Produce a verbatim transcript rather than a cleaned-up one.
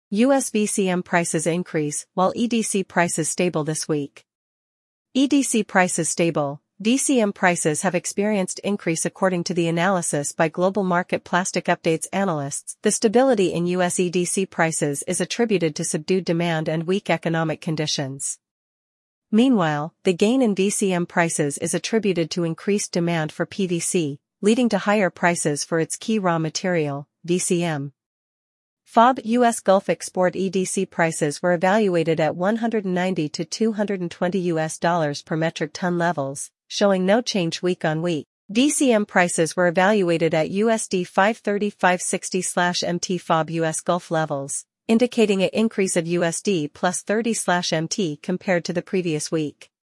U S V C M prices increase while E D C prices stable this week. E D C prices stable. V C M prices have experienced increase according to the analysis by Global Market Plastic Updates analysts. The stability in U S E D C prices is attributed to subdued demand and weak economic conditions. Meanwhile, the gain in V C M prices is attributed to increased demand for P V C, leading to higher prices for its key raw material, V C M. F O B U S Gulf export E D C prices were evaluated at one hundred ninety to two hundred twenty U S dollars per metric ton levels, showing no change week on week. V C M prices were evaluated at U S D five thirty to five sixty M T F O B U S Gulf levels, indicating an increase of U S D plus thirty M T compared to the previous week.